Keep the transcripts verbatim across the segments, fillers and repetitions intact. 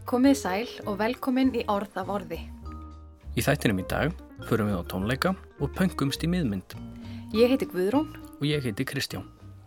Komið sæl og velkomin í Orð af orði. Í þættinum í dag förum við á tónleika og pöngumst í miðmynd. Ég heiti Guðrún. Og ég heiti Kristján.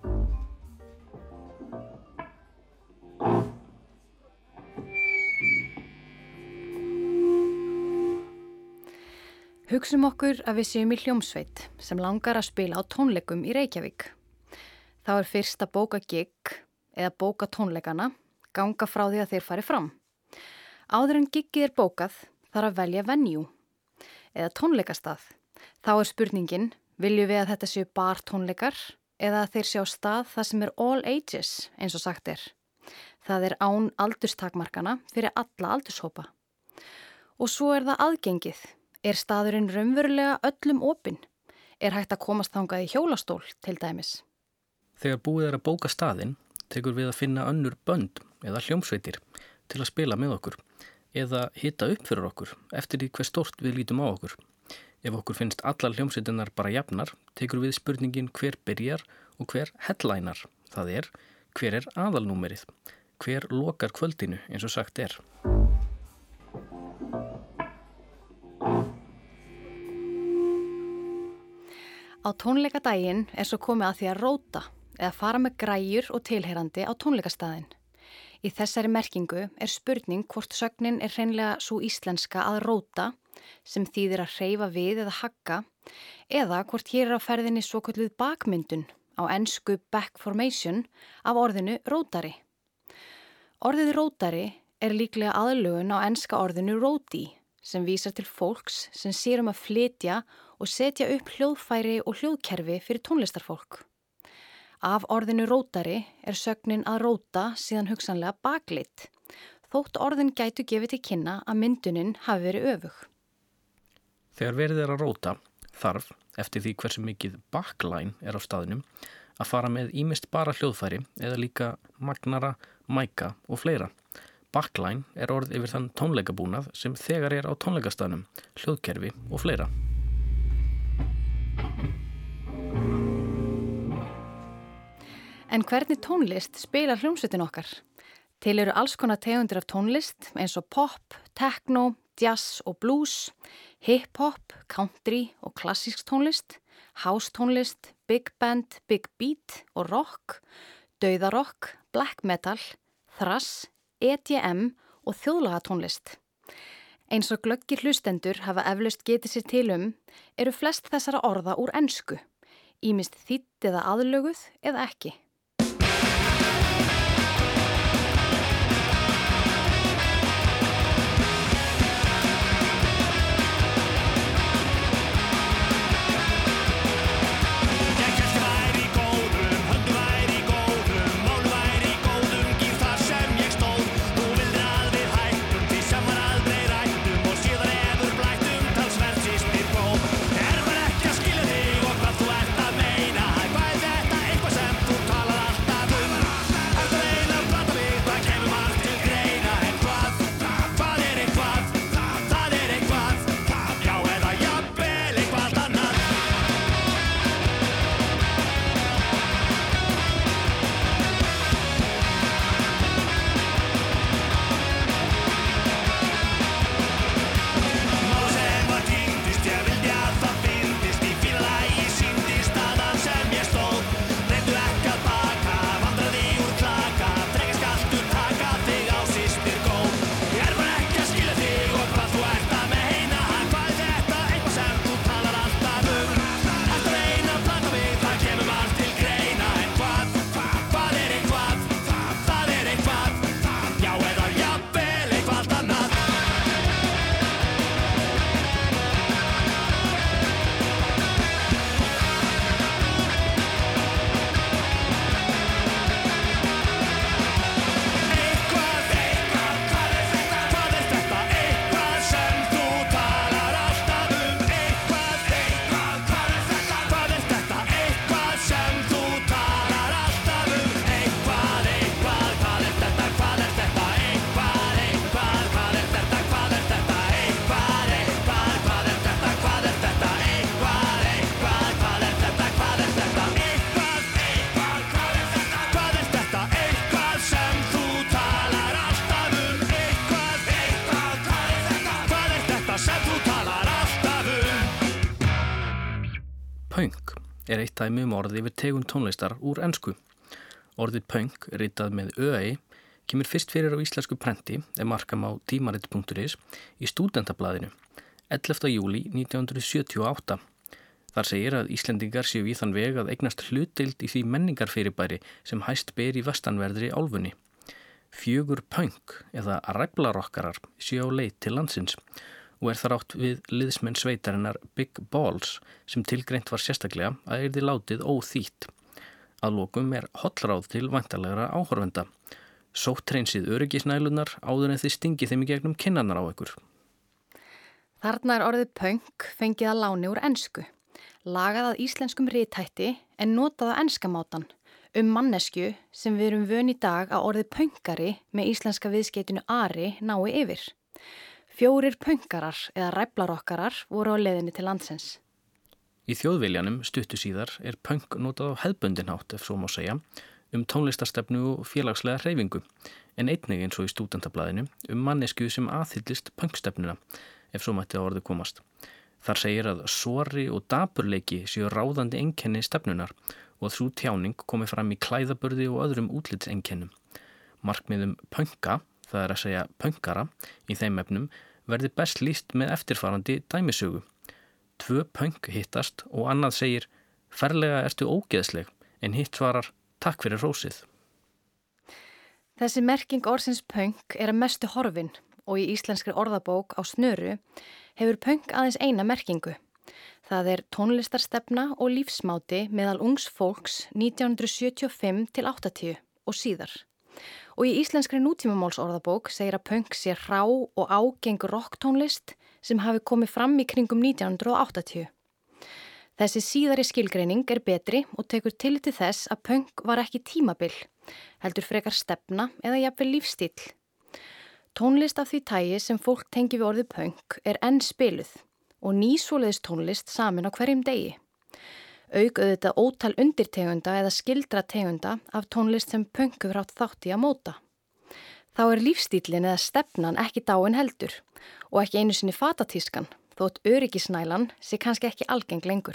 Hugsum okkur að við séum í hljómsveit sem langar að spila á tónleikum í Reykjavík. Þá er fyrst að bóka gig eða bóka tónleikana, ganga frá því að þeir fari fram. Áður en giggið er bókað þarf að velja venue eða tónleikastað. Þá er spurningin, viljum við að þetta séu bar tónleikar eða að þeir séu á stað það sem er all ages eins og sagt er. Það er án aldurstakmarkana fyrir alla aldurshópa. Og svo er það aðgengið. Er staðurinn raunverulega öllum opinn? Er hægt að komast þangað í hjólastól til dæmis? Þegar búið er að bóka staðinn, tekur við að finna önnur bönd eða hljómsveitir til að spila með okkur eða hita upp fyrir okkur eftir því hver stórt við lítum á okkur. Ef okkur finnst allar hljómsveitinnar bara jafnar, tekur við spurningin hver byrjar og hver headlinar. Það er, hver er aðalnúmerið? Hver lokar kvöldinu eins og sagt er? Á tónleikadaginn er svo komið að því að róta eða fara með græjur og tilheyrandi á tónleikastaðinn. Í þessari merkingu er spurning hvort sögnin er hreinlega svo íslenska að róta sem þýðir að hreyfa við eða hagga eða hvort hér er á ferðinni svokölluð bakmyndun á ensku back formation af orðinu rótari. Orðið rótari er líklega aðlögun á enska orðinu roadie sem vísar til fólks sem sér um að flytja og setja upp hljóðfæri og hljóðkerfi fyrir tónlistarfólk. Af orðinu rótari er sögnin að róta síðan hugsanlega bakleitt, þótt orðin gætu gefið til kynna að myndunin hafi verið öfug. Þegar verið er að róta þarf, eftir því hversu mikið backline er á staðinum, að fara með ýmist bara hljóðfæri eða líka magnara, mæka og fleira. Backline er orð yfir þann tónleikabúnað sem þegar er á tónleikastaðnum, hljóðkerfi og fleira. En hvernig tónlist spilar hljómsveitin okkar? Til eru alls konar tegundir af tónlist eins og pop, techno, jazz og blues, hip-hop, country og klassísk tónlist, house tónlist, big band, big beat og rock, dauðarokk, black metal, thrash, E D M og þjóðlagatónlist. Eins og glöggir hlustendur hafa eflaust getið sér til um, eru flest þessara orða úr ensku, ýmist þýdd eða aðlöguð eða ekki. Er maður ekki að skilja þig og hvað þú ert að meina? Hvað er þetta eitthvað sem þú talar Punk er eitt dæmi um orði yfir tegund tónlistar úr ensku. Orðið punk, ritað með ö-ei, kemur fyrst fyrir á íslensku prenti, ef marka má tímarit punktur is, í Stúdentablaðinu, ellefta júlí nítján hundruð sjötíu og átta. Þar segir að Íslendingar séu í þann veg að eignast hlutdeild í því menningarfyrirbæri sem hæst ber í vestanverðri álfunni. Fjögur punk eða ræflarokkarar séu á leið til landsins og er þar átt við liðsmenn sveitarinnar Big Balls sem tilgreint var sérstaklega að yrði látið óþýtt. Að lokum er hollráð til væntanlegra áhorfenda. Sóttreinsið öryggisnælunar áður en þið stingið þeim í gegnum kinnarnar á ykkur. Þarna er orðið punk fengið að láni úr ensku. Lagað að íslenskum rithætti en notað á enskamátan um mannesku sem við erum vön í dag að orðið punkari með íslenska viðskeytinu ari nái yfir. Fjórir punkarar eða ræflarokkarar voru á leiðinni til landsins. Í Þjóðviljanum stuttu síðar er punk notað á hefðbundinn hátt, ef svo má segja, um tónlistarstefnu og félagslega hreyfingu, en einnig eins og í Stúdentablaðinu um mannesku sem aðhyllist punkstefnuna, ef svo mætti að orði komast. Þar segir að sori og dapurleiki séu ráðandi einkenni stefnunar og að sú tjáning komi fram í klæðaburði og öðrum útlitseinkennum. Markmiðum punka, það er að segja punkara, í þeim efnum verði best lýst með eftirfarandi dæmisögu. Tvö punk hittast og annað segir ferlega ertu ógeðsleg en hitt svarar takk fyrir hrósið. Þessi merking orðsins punk er að mestu horfin og í íslenskri orðabók á snöru hefur punk aðeins eina merkingu. Það er tónlistarstefna og lífsmáti meðal ungs fólks nítján hundruð sjötíu og fimm til áttatíu og síðar. Og í íslenskri nútímamálsorðabók segir að punk sé hrá og ágeng rocktónlist sem hafi komið fram í kringum nítján hundruð áttatíu. Þessi síðari skilgreining er betri og tekur tillit til þess að punk var ekki tímabil, heldur frekar stefna eða jafnvel lífstíll. Tónlist af því tagi sem fólk tengi við orðið punk er enn spiluð og ný svoleiðis tónlist samin á hverjum degi. Auk auðvitað ótal undirtegunda eða skildra tegunda af tónlist sem punk hefur átt þátt í að móta. Þá er lífstíllin eða stefnan ekki dáin heldur og ekki einu sinni fatatískan, þótt öryggisnælan sé kannski ekki algeng lengur.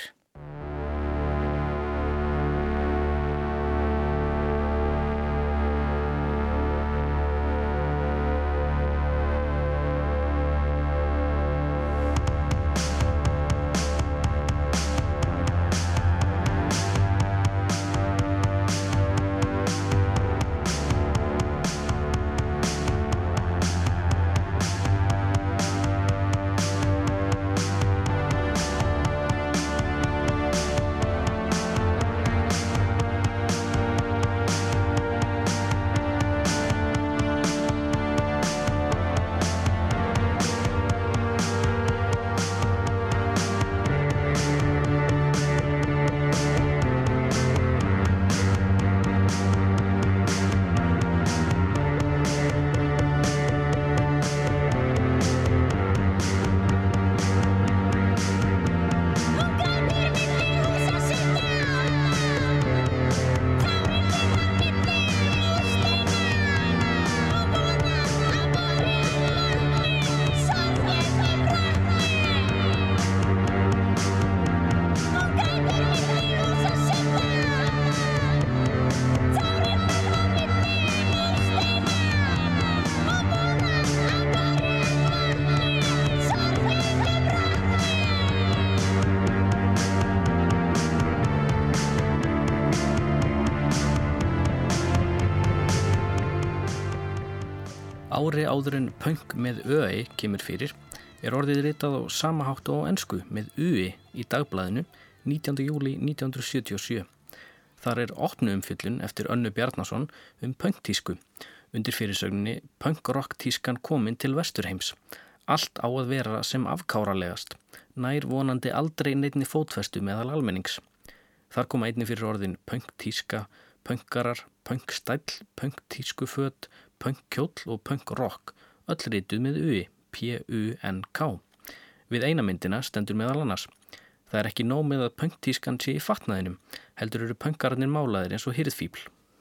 Ári áður en punk með ö-ei kemur fyrir er orðið ritað á sama hátt og á ensku með ui í Dagblaðinu nítjánda júlí nítján hundruð sjötíu og sjö. Þar er opnuumfjöllun eftir Önnu Bjarnason um punktísku undir fyrirsögninni Punk-rock-tískan komin til Vesturheims. Allt á að vera sem afkáralegast, nær vonandi aldrei neinni fótfestu meðal almennings. Þar koma einnig fyrir orðin punktíska, punkarar, punkstæll, punktískuföt, punkkjóll og punkrock, öll rituð með ui, P U N K. Við eina myndina stendur meðal annars. Það er ekki nóg með að punktískan sé í fatnaðinum, heldur eru punkararnir málaðir eins og hirðfíbl.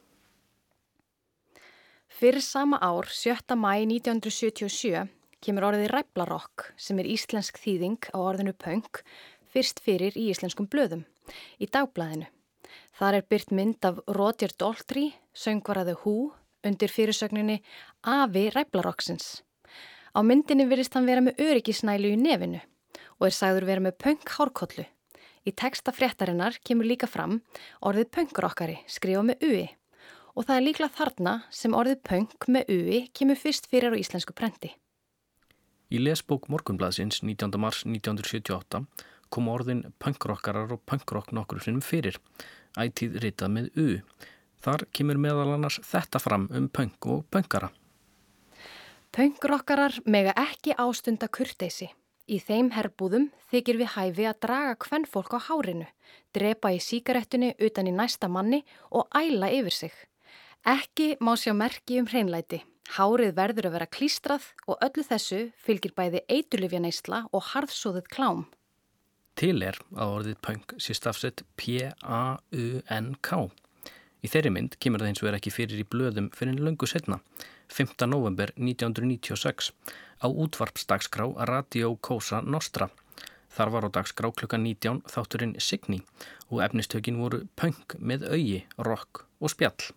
Fyrir sama ár, sjötta maí nítján hundruð sjötíu og sjö, kemur orðið ræflarokk sem er íslensk þýðing á orðinu punk fyrst fyrir í íslenskum blöðum í Dagblaðinu. Þar er birt mynd af Roger Daltrey, söngvara The Who, undir fyrirsögninni Afi ræflarokksins. Á myndinni virðist hann vera með öryggisnælu í nefinu og er sagður vera með punk hárkollu. Í texta fréttarinnar kemur líka fram orðið punkrokkari skrifað með ui og það er líklega þarna sem orðið punk með ui kemur fyrst fyrir á íslensku prenti. Í lesbók Morgunblaðsins nítjánda mars nítján hundruð sjötíu og átta kom orðin punkrockarar og punkrock nokkru sinnum fyrir, ætíð ritað með u. Þar kemur meðal annars þetta fram um punk og punkara. Punkrockarar mega ekki ástunda kurteisi. Í þeim herbúðum þykir við hæfi að draga kvenfólk á hárinu, drepa í sígarettunni utan í næsta manni og æla yfir sig. Ekki má sjá merki um hreinlæti. Hárið verður að vera klístrað og öllu þessu fylgir bæði eiturlyfjaneysla og harðsoðið klám. Til er að orðið punk sé stafsett P A U N K. Í þeirri mynd kemur það hins vegar ekki fyrir í blöðum fyrir löngu setna, fimmta nóvember nítján hundruð níutíu og sex, á útvarpsdagskrá Radio Cosa Nostra. Þar var á dagskrá klukkan nítján þátturinn Signý og efnistökin voru punk með augi, rock og spjall.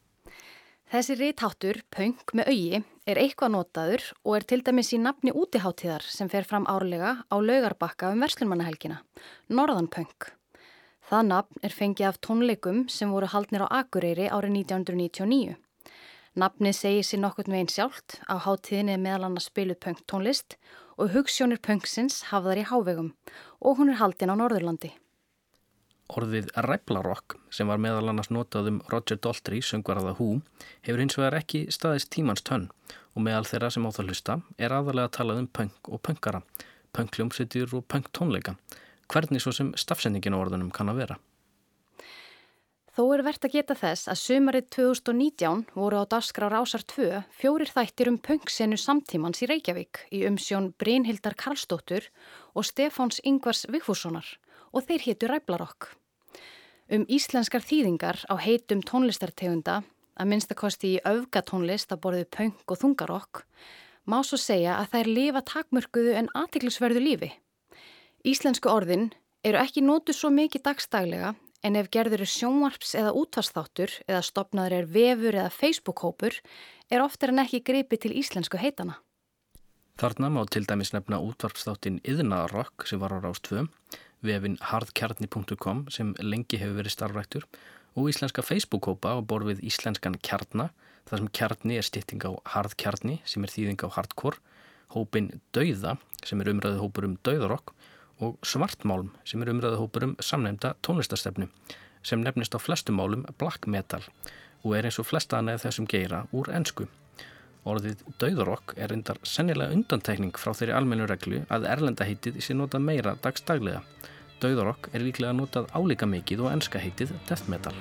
Þessi ritháttur, punk með augi, er eitthvað notaður og er til dæmis í nafni útiháttíðar sem fer fram árlega á Laugarbakka um verslunmannahelgina, Norðanpunk. Það nafn er fengið af tónleikum sem voru haldnir á Akureyri árið nítján hundruð níutíu og níu. Nafnið segir sér nokkurn veginn sjálft, á hátíðinni er meðal annars spiluð punk tónlist og hugsjónir punksins hafðar í hávegum og hún er haldin á Norðurlandi. Orðið ræflarokk, sem var meðal annars notað um Roger Daltrey, söngvara The Who, hefur hins vegar ekki staðist tímans tönn og meðal þeirra sem á það hlusta er aðalega talað um punk og punkara, punkljómsveitir og punk tónleika. Hvernig svo sem stafsendingin á orðunum kann að vera? Þó er vert að geta þess að sumarið tvö þúsund og nítján voru á dagskrá Rásar tvö fjórir þættir um punksenu samtímans í Reykjavík í umsjón Brynhildar Karlsdóttur og Stefáns Ingvars Vigfússonar og þeir hétu Ræflarokk. Um íslenskar þýðingar á heitum tónlistartegunda, að minnstakosti í öfgatónlist að borðið punk og þungarokk, má svo segja að þær lifa takmörkuðu en athyglisverðu lífi. Íslensku orðin eru ekki notuð svo mikið dagstaglega en ef gerður er sjónvarps eða útvarpsþáttur eða stofnaður er vefur eða Facebook-hópur er oftar en ekki gripið til íslensku heitana. Þarna má til dæmis nefna útvarpsþáttinn Iðnaðarrock sem var á Rás tvö, vefinn harðkjarni punktur com sem lengi hefur verið starfræktur og íslenska Facebook-hópa á borð við íslenskan kjarna, þar sem kjarni er stytting á harðkjarni sem er þýðing á hardcore, hópinn Dauða sem er umræðu hópur um dauðarokk og Svartmálm sem er umræðu hópur um samnefnda tónlistarstefnu sem nefnist á flestum málum black metal og er eins og flesta annað þessum geira úr ensku. Orðið dauðarokk er reyndar sennilega undantekning frá þeirri almennu reglu að erlenda heitið sé notað meira dagsdaglega. Dauðarokk er líklega notað álíka mikið og enska heitið death metal.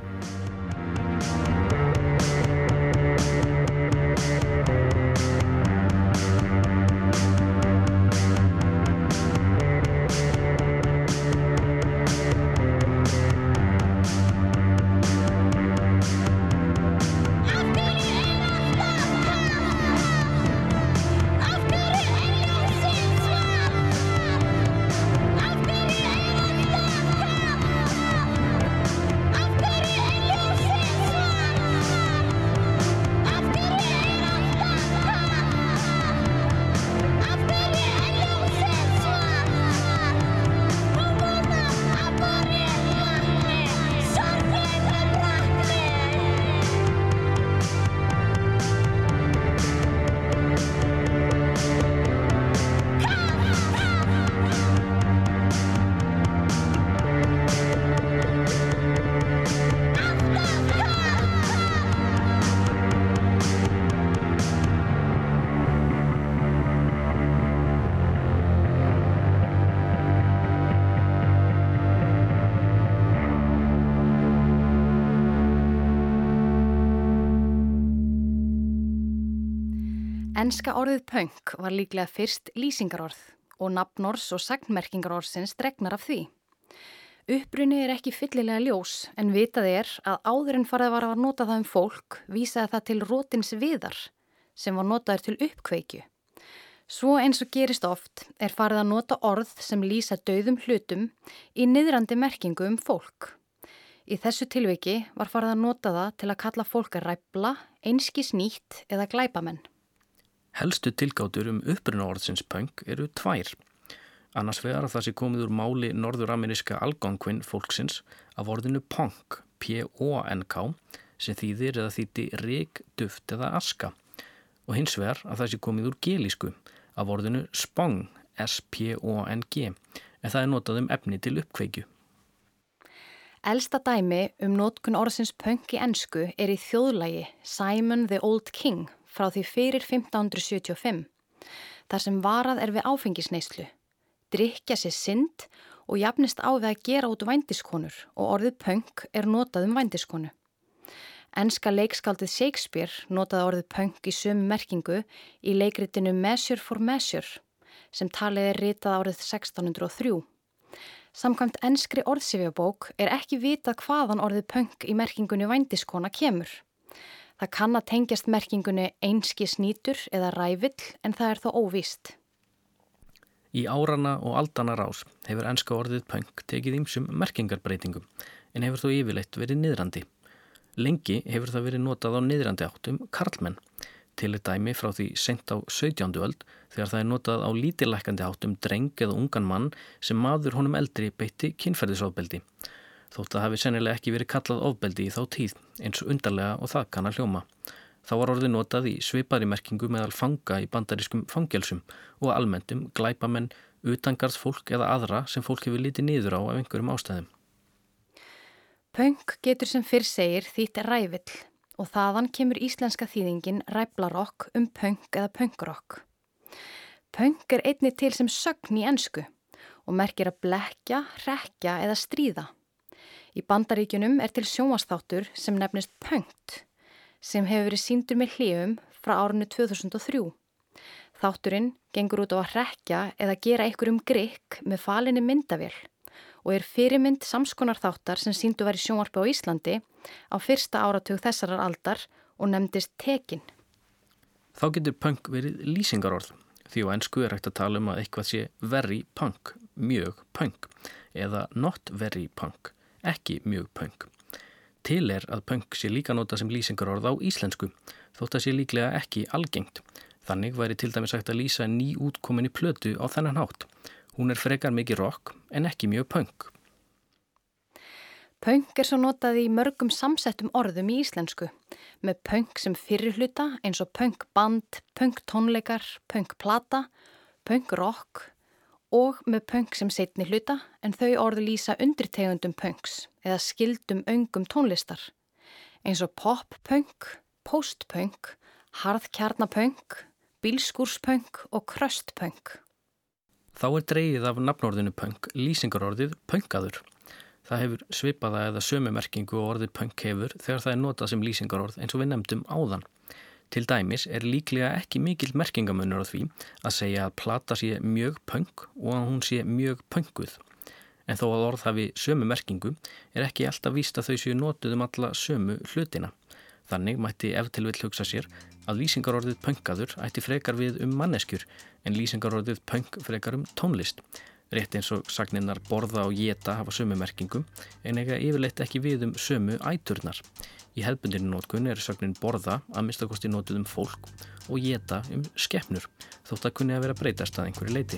Enska orðið punk var líklega fyrst lýsingarorð og nafnorðs og sagnmerkingarorðsins dregnar af því. Uppruni er ekki fyllilega ljós en vitað er að áður en farið var að nota það um fólk vísaði það til rótins viðar sem var notaður til uppkveikju. Svo eins og gerist oft er farið að nota orð sem lýsa dauðum hlutum í niðrandi merkingu um fólk. Í þessu tilviki var farið að nota það til að kalla fólk að ræfla, einskis nýtt eða glæpamenn. Helstu tilgátur um uppruna orðsins punk eru tvær. Annars vegar að það sé komið úr máli norður-ameríska algonquin fólksins af orðinu punk, P O N K, sem þýðir eða þýddi ryk, duft eða aska. Og hins vegar að það sé komið úr gelísku af orðinu spong, S P O N G, en það er notað um efni til uppkveikju. Elsta dæmi um notkun orðsins punk í ensku er í þjóðlagi Simon the Old King frá því fyrir fimmtán hundruð sjötíu og fimm, þar sem varað er við áfengisneyslu, drykkja sér synd og jafnist á við að gera út vændiskonur og orðið punk er notað um vændiskonu. Enska leikskáldið Shakespeare notaði orðið punk í sömu merkingu í leikritinu Measure for Measure sem talið er ritað árið sextán hundruð og þrjú. Samkvæmt enskri orðsifjabók er ekki vitað hvaðan orðið punk í merkingunni vændiskona kemur. Það kann að tengjast merkingunni einskis nýtur eða rævill en það er þó óvíst. Í árana og aldana rás hefur enska orðið punk tekið ýmsum merkingarbreytingum en hefur þó yfirleitt verið niðrandi. Lengi hefur það verið notað á niðrandi áttum karlmenn, til er dæmi frá því seint á sautjándu öld þegar það er notað á lítillækkandi áttum dreng eða ungan mann sem maður honum eldri beitti kynferðisofbeldi. Þótt það hafi sennilega ekki verið kallað ofbeldi í þá tíð, eins og undarlega og það kann að hljóma. Þá var orðið notað í svipaðri merkingu meðal fanga í bandarískum fangelsum og almennt um glæpamenn, utangarðsfólk eða aðra sem fólk hefur litið niður á af einhverjum ástæðum. Punk getur sem fyrr segir þýtt rævill og þaðan kemur íslenska þýðingin ræflarokk um punk eða punkrokk. Punk er einnig til sem sögn í ensku og merkir að blekkja, hrekkja eða stríða. Í Bandaríkjunum er til sjónvarpsþáttur sem nefnist Punkt, sem hefur verið sýndur með hléum frá árinu tvö þúsund og þrjú. Þátturinn gengur út á að hrekkja eða gera einhverjum grikk með falinni myndavél og er fyrirmynd samskonar þáttar sem sýndu var í sjónvarpi á Íslandi á fyrsta áratug þessarar aldar og nefndist Tekin. Þá getur punk verið lýsingarorð, því á ensku er hægt að tala um að eitthvað sé very punk, mjög punk, eða not very punk, ekki mjög punk. Til er að punk sé líka notað sem lýsingarorð á íslensku, þótt að sé líklega ekki algengt. Þannig væri til dæmis hægt að lýsa ný útkominni plötu á þennan hátt. Hún er frekar mikið rock en ekki mjög punk. Punk er svo notað í mörgum samsettum orðum í íslensku, með punk sem fyrri hluta eins og punkband, punktónleikar, punkplata, punkrock og með punk sem seinni hluta en þau orð lýsa undirtegundum punks eða skildum öngum tónlistar, eins og pop-punk, post-punk, harðkjarnapunk, bílskúrspunk og kröstpunk. Þá er dregið af nafnorðinu punk lýsingarorðið punkaður. Það hefur svipaða eða sömu merkingu og orðið punk hefur þegar það er notað sem lýsingarorð eins og við nefndum áðan. Til dæmis er líklega ekki mikill merkingamunur á því að segja að plata sé mjög punk og að hún sé mjög punkuð. En þó að orð hafi sömu merkingu er ekki alltaf víst að þau séu notuð um alla sömu hlutina. Þannig mætti ef til vill hugsa sér að lýsingarorðið punkaður ætti frekar við um manneskjur en lýsingarorðið punk frekar um tónlist. Rétt eins og sagnirnar borða og éta hafa sömu merkingu en eiga yfirleitt ekki við um sömu æturnar. Í hefðbundinni notkun er sögnin borða að minnstakosti notuð um fólk og éta um skepnur, þótt að kunni að vera breytast að einhverju leyti.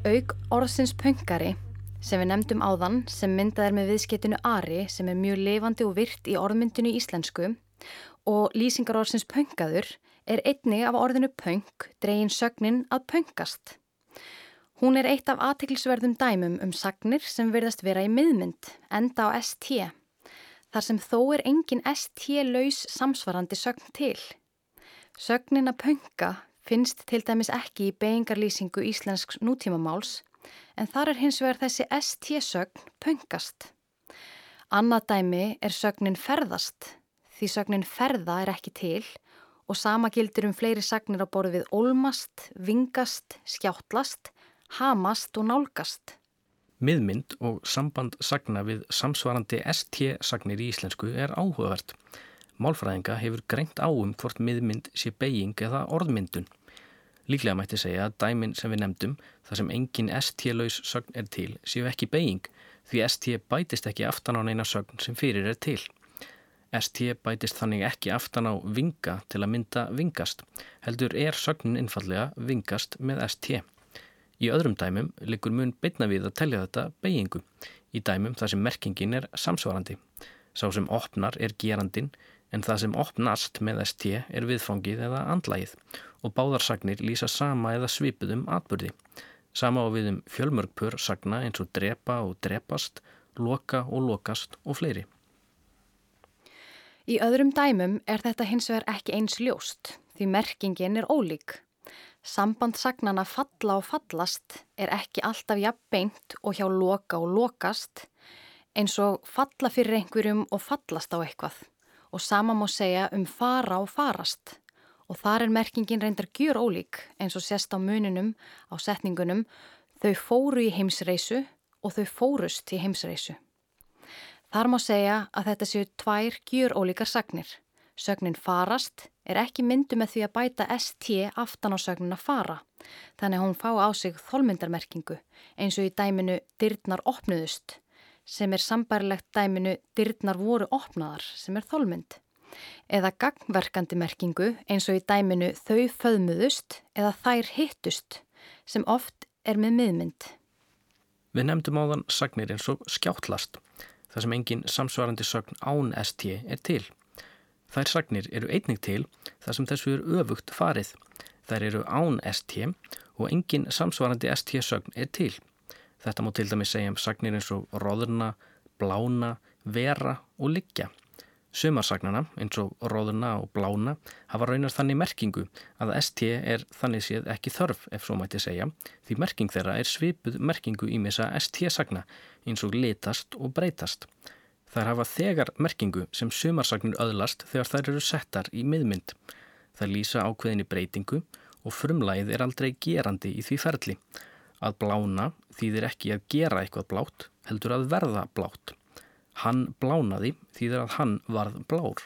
Auk orðsins pönkari, sem við nefndum áðan, sem myndað er með viðskeytinu ari, sem er mjög lifandi og virt í orðmyndinu í íslensku, og lýsingar orðsins pönkaður er einnig af orðinu pönk dregin sögnin að pönkast. Hún er eitt af athyglisverðum dæmum um sagnir sem virðast vera í miðmynd, enda á st, þar sem þó er engin st-laus samsvarandi sögn til. Sögnin að pönka finnst til dæmis ekki í beygingarlýsingu íslensks nútímamáls, en þar er hins vegar þessi st-sögn pönkast. Annað dæmi er sögnin ferðast, því sögnin ferða er ekki til og sama gildir um fleiri sagnir á borð við ólmast, vingast, skjáttlast, hamast og nálgast. Miðmynd og samband sagna við samsvarandi st-sagnir í íslensku er áhugavert. Málfræðinga hefur greint á um hvort miðmynd sé beyging eða orðmyndun. Líklega mætti segja að dæmin sem við nefndum, þar sem engin st-laus sögn er til, séu ekki beyging, því st bætist ekki aftan á neina sögn sem fyrir er til. St bætist þannig ekki aftan á vinga til að mynda vingast, heldur er sögnin einfallega vingast með st. Í öðrum dæmum liggur mun beinna við að telja þetta beygingu, í dæmum þar sem merkingin er samsvarandi. Sá sem opnar er gerandin, en það sem opnast með st er viðfangið eða andlagið og báðar sagnir lýsa sama eða svipuðum atburði. Sama á við um fjölmörg pör sagna eins og drepa og drepast, loka og lokast og fleiri. Í öðrum dæmum er þetta hins vegar ekki eins ljóst, því merkingin er ólík. Samband sagnanna falla og fallast er ekki alltaf jafn beint og hjá loka og lokast, eins og falla fyrir einhverjum og fallast á eitthvað. Og sama má segja um fara og farast. Og þar er merkingin reyndar gjör ólík, eins og sést á muninum á setningunum, þau fóru í heimsreisu og þau fórust í heimsreisu. Þar má segja að þetta séu tvær gjör ólíkar sagnir. Sögnin farast er ekki myndu með því að bæta st aftan á sögnina fara, þannig að hún fá á sig þolmyndarmerkingu, eins og í dæminu dyrnar opnuðust, sem er sambærilegt dæminu dyrnar voru opnaðar, sem er þolmynd. Eða gagnverkandi merkingu, eins og í dæminu þau föðmuðust eða þær hittust, sem oft er með miðmynd. Við nefndum áðan sagnir eins og skjáttlast, þar sem engin samsvarandi sögn án st er til. Þær sagnir eru einnig til þar sem þessu er öfugt farið. Þær eru án st og engin samsvarandi st-sögn er til. Þetta má til dæmis segja um sagnir eins og roðna, blána, vera og liggja. Sumarsagnana eins og roðna og blána hafa raunar þannig merkingu að st er þannig séð ekki þörf ef svo mætti segja, því merking þeirra er svipuð merkingu ýmissa st-sagna eins og litast og breytast. Þær hafa þegar merkingu sem sumarsagnir öðlast þegar þær eru settar í miðmynd. Þær lýsa ákveðinni breytingu og frumlagið er aldrei gerandi í því ferli. Að blána þýðir ekki að gera eitthvað blátt, heldur að verða blátt. Hann blánaði þýðir að hann varð blár.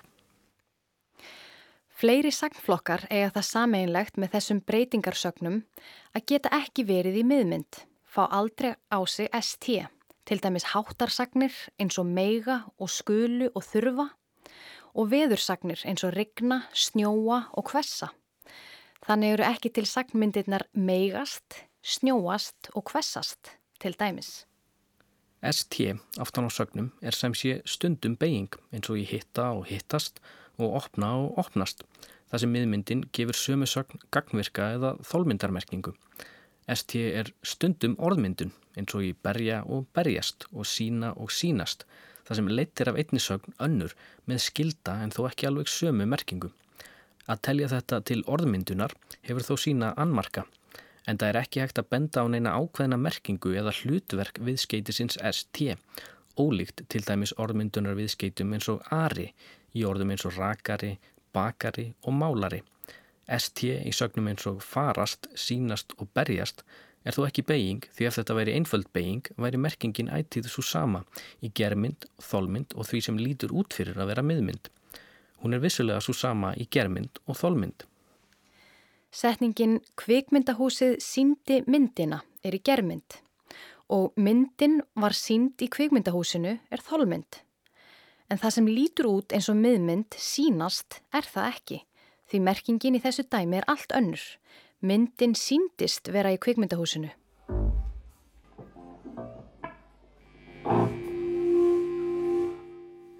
Fleiri sagnflokkar eiga það sameiginlegt með þessum breytingarsögnum að geta ekki verið í miðmynd, fá aldrei á sig st. Til dæmis háttarsagnir eins og meiga og skulu og þurfa og veðursagnir eins og rigna, snjóa og hvessa. Þannig eru ekki til sagnmyndirnar meigast, snjóast og hvessast til dæmis. St aftan á sögnum er sem sé stundum beyging eins og í hitta og hittast og opna og opnast. Það sem miðmyndin gefur sömu sögn gagnvirka eða þolmyndarmerkingu. St er stundum orðmyndun eins og í berja og berjast og sína og sínast, það sem leittir af einni sögn önnur með skilda en þó ekki alveg sömu merkingu. Að telja þetta til orðmyndunar hefur þó sína annmarka, en það er ekki hægt að benda á neina ákveðna merkingu eða hlutverk viðskeytisins st, ólíkt til dæmis orðmyndunar viðskeytum eins og ari, í orðum eins og rakari, bakari og málari. St í sögnum eins og farast, sínast og berjast er þó ekki beyging, því ef þetta væri einföld beyging væri merkingin ætíð svo sama í germynd, þolmynd og því sem lítur út fyrir að vera miðmynd. Hún er vissulega svo sama í germynd og þolmynd. Setningin kvikmyndahúsið sýndi myndina er í germynd og myndin var sýnd í kvikmyndahúsinu er þolmynd. En það sem lítur út eins og miðmynd sýnast er það ekki. Því merkingin í þessu dæmi er allt önnur. Myndin sýndist vera í kvikmyndahúsinu.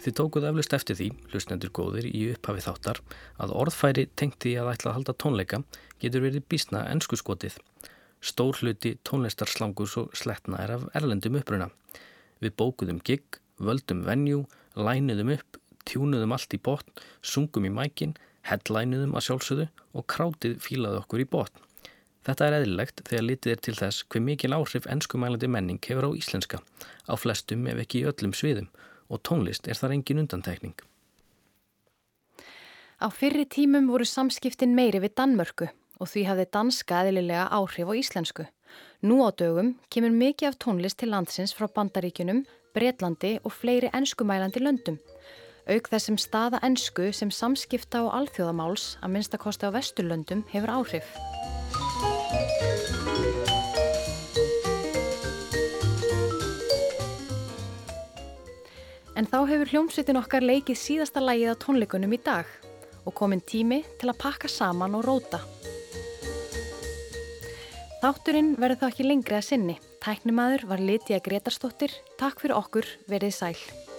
Þið tókuð eflaust eftir því, hlustendur góðir, í upphafi þáttar, að orðfæri tengt því að ætla að halda tónleika getur verið býsna enskuskotið. Stór hluti tónlistarslangus og slettna er af erlendum uppruna. Við bókuðum gig, völdum venue, lænuðum upp, tjúnuðum allt í botn, sungum í mækin, headlinuðum að sjálfsögðu og krátið fílaði okkur í botn. Þetta er eðlilegt þegar litið er til þess hve mikil áhrif enskumælandi menning hefur á íslenska, á flestum ef ekki í öllum sviðum, og tónlist er þar engin undantekning. Á fyrri tímum voru samskiptin meiri við Danmörku og því hafði danska eðlilega áhrif á íslensku. Nú á dögum kemur mikið af tónlist til landsins frá Bandaríkjunum, Bretlandi og fleiri enskumælandi löndum. Auk þess sem staða ensku sem samskipta og alþjóðamáls að minnstakosti á Vesturlöndum hefur áhrif. En þá hefur hljómsveitin okkar leikið síðasta lagið á tónleikunum í dag og kominn tími til að pakka saman og róta. Þátturinn verður þá ekki lengri að sinni. Tæknimaður var Lydia Gretarsdóttir. Takk fyrir okkur, verið sæl.